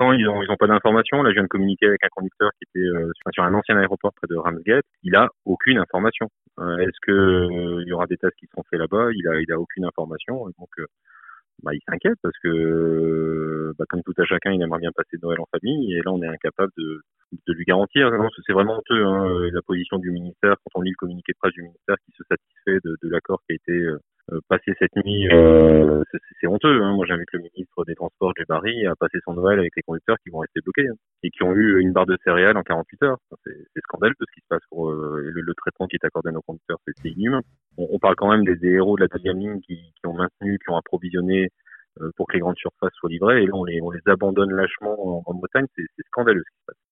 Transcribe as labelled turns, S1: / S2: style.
S1: non, ils ont pas d'informations. Là, je viens de communiquer avec un conducteur qui était sur un ancien aéroport près de Ramsgate. Il a aucune information. Est-ce que il y aura des tests qui seront faits là-bas? Il a aucune information. Et donc, il s'inquiète parce que, comme tout à chacun, il aimerait bien passer Noël en famille. Et là, on est incapable de lui garantir. Non, c'est vraiment honteux, hein, la position du ministère. Quand on lit le communiqué de presse du ministère qui se satisfait de l'accord qui a été passé cette nuit, c'est honteux. Hein. Moi, j'invite le ministre des Transports, Jay Barry, à passer son Noël avec les conducteurs qui vont rester bloqués, hein, et qui ont eu une barre de céréales en 48 heures. Enfin, c'est scandaleux ce qui se passe pour le traitement qui est accordé à nos conducteurs. C'est inhumain. On parle quand même des héros de la deuxième ligne qui ont maintenu, qui ont approvisionné pour que les grandes surfaces soient livrées. Et là, on les abandonne lâchement en Bretagne. C'est scandaleux ce qui se passe.